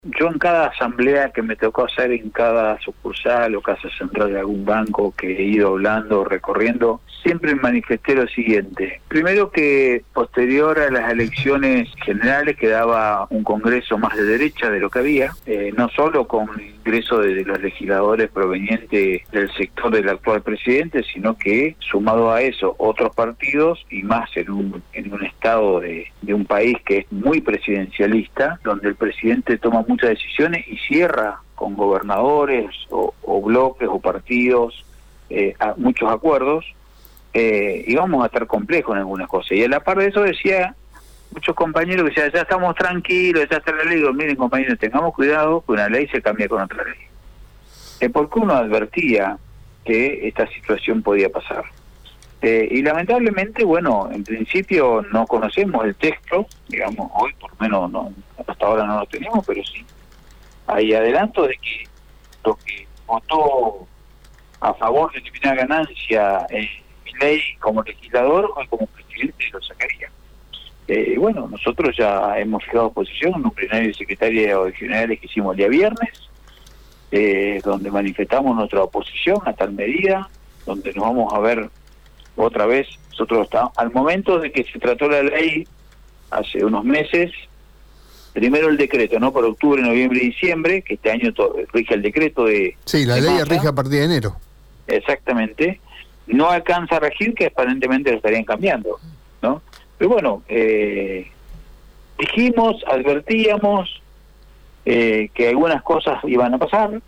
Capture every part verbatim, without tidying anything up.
Yo en cada asamblea que me tocó hacer en cada sucursal o casa central de algún banco que he ido hablando, recorriendo, siempre manifesté lo siguiente. Primero, que posterior a las elecciones generales quedaba un congreso más de derecha de lo que había, eh, no solo con el ingreso de los legisladores provenientes del sector del actual presidente, sino que sumado a eso otros partidos, y más en un, en un estado de, de un país que es muy presidencialista, donde el presidente toma muchas decisiones y cierra con gobernadores o, o bloques o partidos eh, a muchos acuerdos, eh, y vamos a estar complejos en algunas cosas. Y a la par de eso decía muchos compañeros que decían, ya estamos tranquilos, ya está la ley. Digo, miren, compañeros, tengamos cuidado que una ley se cambia con otra ley. Eh, porque uno advertía que esta situación podía pasar. Eh, y lamentablemente, bueno, en principio no conocemos el texto, digamos, hoy por lo menos no, hasta ahora no lo tenemos, pero sí hay adelanto de que lo que votó a favor de eliminar ganancia en mi ley como legislador, hoy como presidente lo sacaría. Eh, bueno, nosotros ya hemos fijado posición en un plenario de secretarios generales que hicimos el día viernes, eh, donde manifestamos nuestra oposición a tal medida, donde nos vamos a ver otra vez. Nosotros estamos, al momento de que se trató la ley hace unos meses, primero el decreto, ¿no? Por octubre, noviembre y diciembre, que este año todo, rige el decreto de... Sí, la de ley masa. rige a partir de enero. Exactamente. No alcanza a regir, que aparentemente lo estarían cambiando, ¿no? Pero bueno, eh, dijimos, advertíamos eh, que algunas cosas iban a pasar,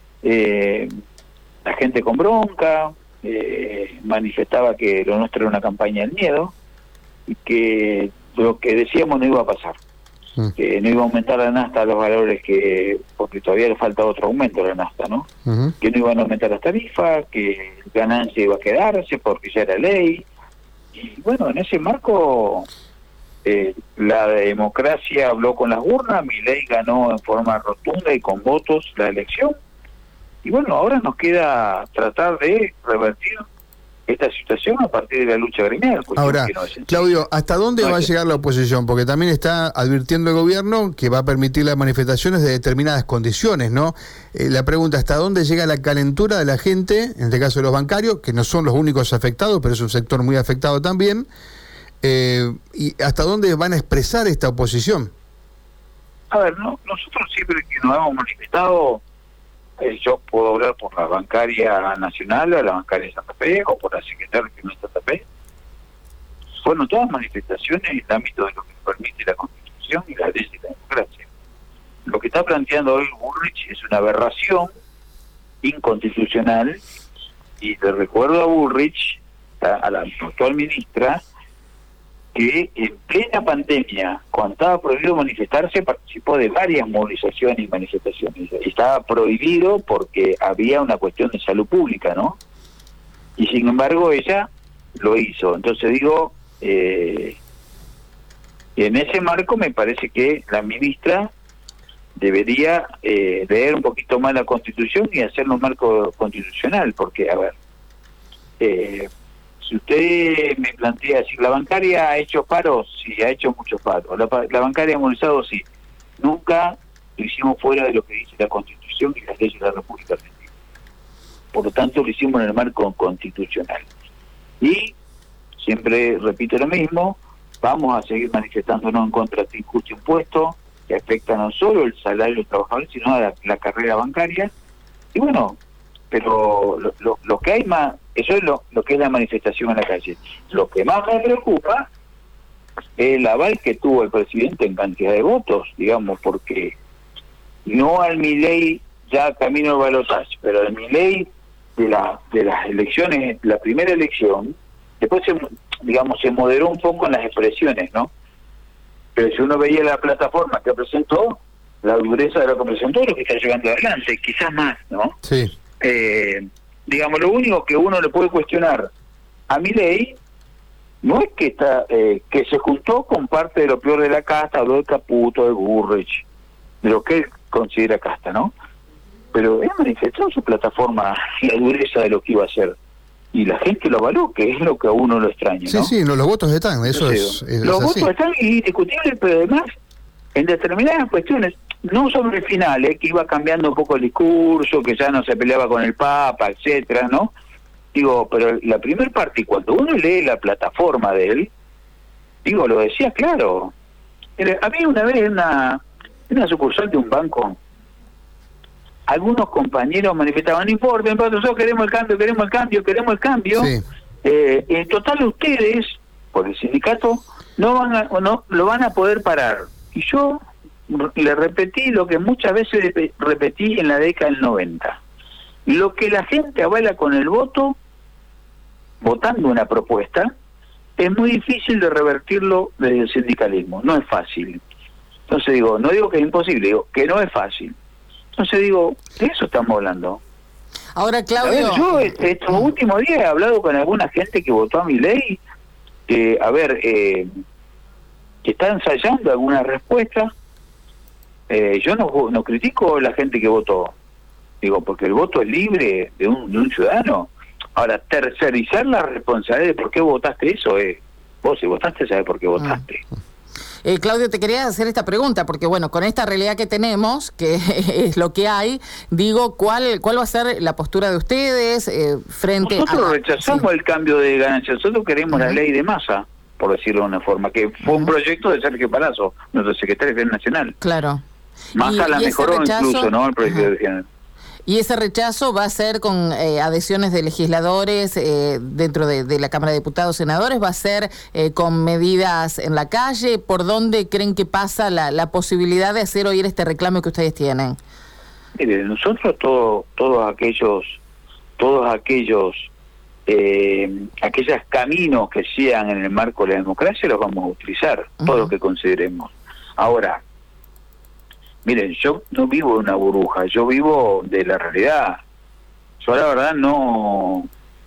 eh, la gente con bronca, eh, manifestaba que lo nuestro era una campaña del miedo, y que lo que decíamos no iba a pasar. Que no iba a aumentar la nafta a los valores que, porque todavía le falta otro aumento a la nafta, ¿no? Uh-huh. Que no iban a aumentar las tarifas, que el ganancia iba a quedarse porque ya era ley. Y bueno, en ese marco eh, la democracia habló con las urnas, Milei ganó en forma rotunda y con votos la elección. Y bueno, ahora nos queda tratar de revertir esta situación a partir de la lucha gremial. Ahora, no Claudio, ¿hasta dónde no va a llegar la oposición? Porque también está advirtiendo el gobierno que va a permitir las manifestaciones de determinadas condiciones, ¿no? Eh, la pregunta, ¿hasta dónde llega la calentura de la gente, en este caso de los bancarios, que no son los únicos afectados, pero es un sector muy afectado también, eh, y hasta dónde van a expresar esta oposición? A ver, no, nosotros siempre que nos hemos manifestado, Eh, yo puedo hablar por la bancaria nacional o la bancaria de Santa Fe o por la secretaria de Santa Fe. Fueron todas manifestaciones en el ámbito de lo que permite la Constitución y la ley de la democracia. Lo que está planteando hoy Bullrich es una aberración inconstitucional, y le recuerdo a Bullrich, a la actual ministra, que en plena pandemia, cuando estaba prohibido manifestarse, participó de varias movilizaciones y manifestaciones. Estaba prohibido porque había una cuestión de salud pública, ¿no? Y sin embargo ella lo hizo. Entonces digo, eh, en ese marco me parece que la ministra debería eh, leer un poquito más la Constitución y hacerlo un marco constitucional, porque, a ver, eh, si usted me plantea, si la bancaria ha hecho paros, sí, ha hecho muchos paros. La, la bancaria ha movilizado, sí. Nunca lo hicimos fuera de lo que dice la Constitución y las leyes de la República Argentina. Por lo tanto, lo hicimos en el marco constitucional. Y, siempre repito lo mismo, vamos a seguir manifestándonos en contra de este injusto impuesto, que afecta no solo el salario de los trabajadores, sino a la, la carrera bancaria. Y bueno, pero lo, lo, lo que hay más, eso es lo, lo que es la manifestación en la calle. Lo que más me preocupa es el aval que tuvo el presidente en cantidad de votos, digamos, porque no al Milei ya camino al balotaje, pero al Milei de, la, de las elecciones, la primera elección, después se, digamos, se moderó un poco en las expresiones, ¿no? Pero si uno veía la plataforma que presentó, la dureza de lo que presentó, lo que está llevando adelante, quizás más, ¿no? Sí. Eh, digamos, lo único que uno le puede cuestionar a Milei no es que está eh, que se juntó con parte de lo peor de la casta, habló de Caputo, de Bullrich, de lo que él considera casta, ¿no? Pero él manifestó en su plataforma la dureza de lo que iba a hacer, y la gente lo avaló, que es lo que a uno lo extraña, sí, ¿no? Sí, los, los votos están, eso Entonces, es, es Los es votos están indiscutibles, pero además, en determinadas cuestiones, no sobre el final, eh, que iba cambiando un poco el discurso, que ya no se peleaba con el Papa, etcétera, ¿no? Digo, pero la primera parte, cuando uno lee la plataforma de él, digo, lo decía claro. Había una vez en una, en una sucursal de un banco, algunos compañeros manifestaban, no importa, nosotros queremos el cambio, queremos el cambio, queremos el cambio. Sí. Eh, en total ustedes, por el sindicato, no van a, no lo van a poder parar. Y yo le repetí lo que muchas veces repetí en la década del noventa. Lo que la gente avala con el voto, votando una propuesta, es muy difícil de revertirlo desde el sindicalismo, no es fácil. Entonces digo, no digo que es imposible, digo que no es fácil. Entonces digo, de eso estamos hablando. Ahora, Claudio... A ver, yo estos últimos días he hablado con alguna gente que votó a Milei, que, a ver, eh, que está ensayando alguna respuesta. Eh, yo no, no critico a la gente que votó, digo, porque el voto es libre de un, de un ciudadano. Ahora, tercerizar la responsabilidad de por qué votaste eso, eh. Vos si votaste, sabés por qué votaste. Ah. Eh, Claudio, te quería hacer esta pregunta, porque bueno, con esta realidad que tenemos, que es lo que hay, digo, ¿cuál cuál va a ser la postura de ustedes eh, frente Nosotros a... Nosotros rechazamos sí. el cambio de ganancia, nosotros queremos uh-huh. la ley de masa, por decirlo de una forma, que fue uh-huh. un proyecto de Sergio Palazzo, nuestro secretario general nacional. Claro. Massa la mejoró rechazo, incluso, ¿no? El proyecto uh-huh. de general. Y ese rechazo va a ser con eh, adhesiones de legisladores eh, dentro de, de la Cámara de Diputados, senadores, va a ser eh, con medidas en la calle. ¿Por dónde creen que pasa la, la posibilidad de hacer oír este reclamo que ustedes tienen? Mire, nosotros todo, todos aquellos, todos aquellos, eh, aquellos caminos que sean en el marco de la democracia los vamos a utilizar, uh-huh. todos los que consideremos. Ahora, miren, yo no vivo en una burbuja, yo vivo de la realidad. Yo la verdad no...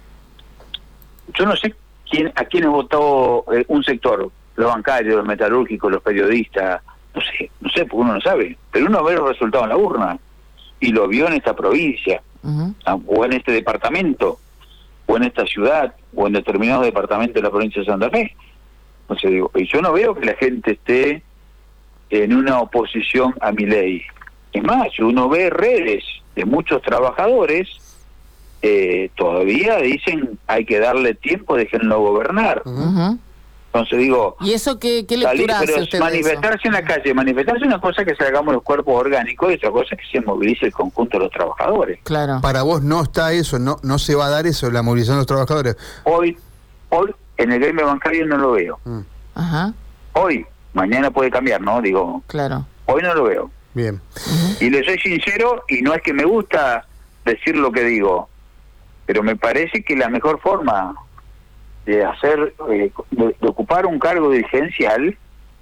Yo no sé quién a quién ha votado eh, un sector, los bancarios, los metalúrgicos, los periodistas, no sé, no sé, porque uno no sabe, pero uno ve los resultados en la urna, y lo vio en esta provincia, uh-huh. o en este departamento, o en esta ciudad, o en determinados departamentos de la provincia de Santa Fe. Entonces digo, y yo no veo que la gente esté en una oposición a Milei. Es más, uno ve redes de muchos trabajadores, eh, todavía dicen hay que darle tiempo, déjenlo gobernar. Uh-huh. Entonces digo, ¿y eso qué, qué lectura salir, hace usted manifestarse en la calle, manifestarse es una cosa que salgamos los cuerpos orgánicos y otra cosa que se movilice el conjunto de los trabajadores. Claro. Para vos no está eso, no no se va a dar eso, la movilización de los trabajadores. Hoy, hoy en el gremio bancario no lo veo. Uh-huh. Ajá. Hoy. Mañana puede cambiar, ¿no? Digo, claro. Hoy no lo veo. Bien. Uh-huh. Y le soy sincero, y no es que me gusta decir lo que digo, pero me parece que la mejor forma de hacer, eh, de, de ocupar un cargo dirigencial,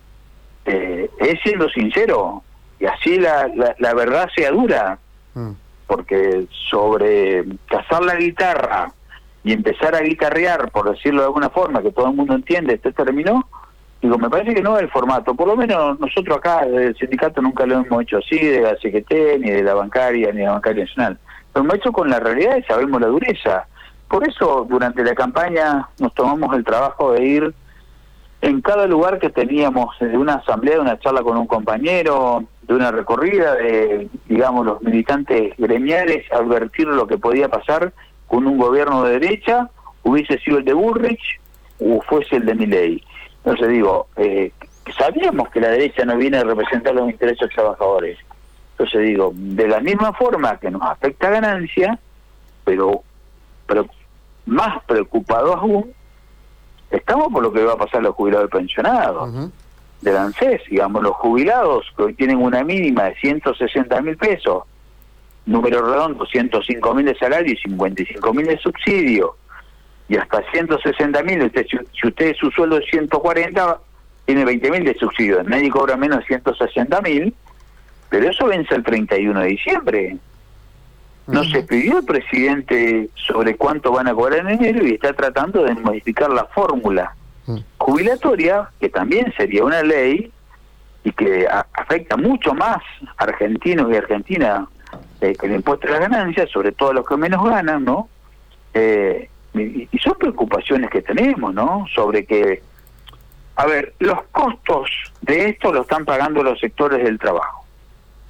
eh, es siendo sincero, y así la, la, la verdad sea dura, uh-huh. porque sobre cazar la guitarra y empezar a guitarrear, por decirlo de alguna forma, que todo el mundo entiende este término, digo, me parece que no es el formato. Por lo menos nosotros acá, del sindicato, nunca lo hemos hecho así, de la C G T, ni de la bancaria, ni de la bancaria nacional. Lo hemos hecho con la realidad y sabemos la dureza. Por eso, durante la campaña, nos tomamos el trabajo de ir en cada lugar que teníamos, de una asamblea, de una charla con un compañero, de una recorrida, de, digamos, los militantes gremiales, advertir lo que podía pasar con un gobierno de derecha, hubiese sido el de Bullrich, o fuese el de Milei. Entonces digo, eh, sabíamos que la derecha no viene a representar los intereses de los trabajadores. Entonces digo, de la misma forma que nos afecta ganancia, pero, pero más preocupados aún, estamos por lo que va a pasar a los jubilados y pensionados. Uh-huh. Del ANSES, digamos, los jubilados que hoy tienen una mínima de ciento sesenta mil pesos, número redondo, ciento cinco mil de salario y cincuenta y cinco mil de subsidio, y hasta ciento sesenta mil, usted, si, si usted su sueldo es ciento cuarenta, tiene veinte mil de subsidio, el médico cobra menos de ciento sesenta mil, pero eso vence el treinta y uno de diciembre. No uh-huh. se pidió el presidente sobre cuánto van a cobrar en enero y está tratando de modificar la fórmula uh-huh. jubilatoria, que también sería una ley y que a, afecta mucho más a argentinos y argentinas eh, que el impuesto a las ganancias, sobre todo a los que menos ganan, ¿no? Eh, y, y son preocupaciones que tenemos, ¿no? Sobre que, a ver, los costos de esto lo están pagando los sectores del trabajo.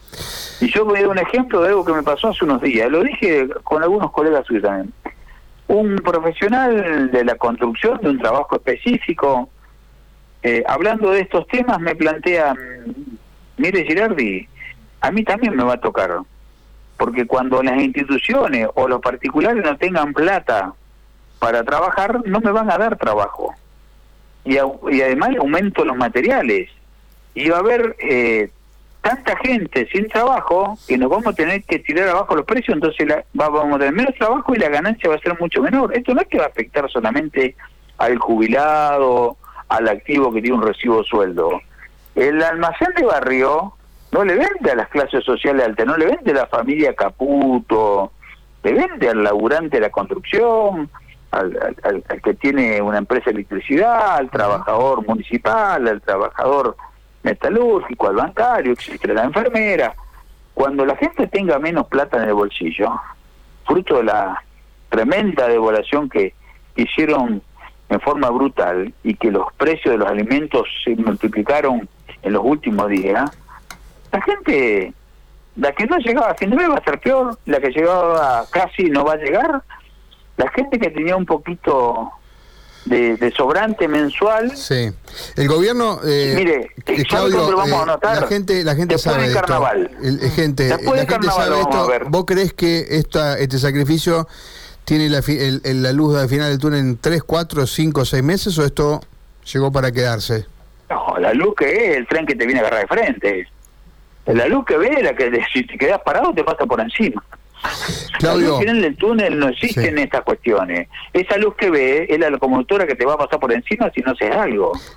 Y yo voy a dar un ejemplo de algo que me pasó hace unos días, lo dije con algunos colegas suyos también. Un profesional de la construcción, de un trabajo específico, eh, hablando de estos temas, me plantea, mire Girardi, a mí también me va a tocar, porque cuando las instituciones o los particulares no tengan plata para trabajar, no me van a dar trabajo. Y, a, y además aumento los materiales. Y va a haber eh, tanta gente sin trabajo que nos vamos a tener que tirar abajo los precios, entonces la, va, vamos a tener menos trabajo y la ganancia va a ser mucho menor. Esto no es que va a afectar solamente al jubilado, al activo que tiene un recibo sueldo. El almacén de barrio no le vende a las clases sociales altas, no le vende a la familia Caputo, le vende al laburante de la construcción, al, al, al que tiene una empresa de electricidad, al trabajador municipal, al trabajador metalúrgico, al bancario, etcétera, la enfermera. Cuando la gente tenga menos plata en el bolsillo, fruto de la tremenda devaluación que hicieron en forma brutal y que los precios de los alimentos se multiplicaron en los últimos días, la gente, la que no llegaba a fin de mes va a ser peor, la que llegaba casi no va a llegar, la gente que tenía un poquito de, de sobrante mensual. Sí, el gobierno, eh, mire, eh, Claudio, lo vamos a notar, la gente, la gente después sabe del esto. carnaval. El, el gente, después la del gente carnaval sabe vamos esto. a ver. ¿Vos creés que esta, este sacrificio tiene la, fi, el, el, la luz al final del túnel en tres, cuatro, cinco, seis meses o esto llegó para quedarse? No, la luz que es el tren que te viene a agarrar de frente. La luz que ve, la que si te quedas parado te pasa por encima. Claudio, la luz que en el túnel no existen sí. estas cuestiones. Esa luz que ve es la locomotora que te va a pasar por encima si no haces algo.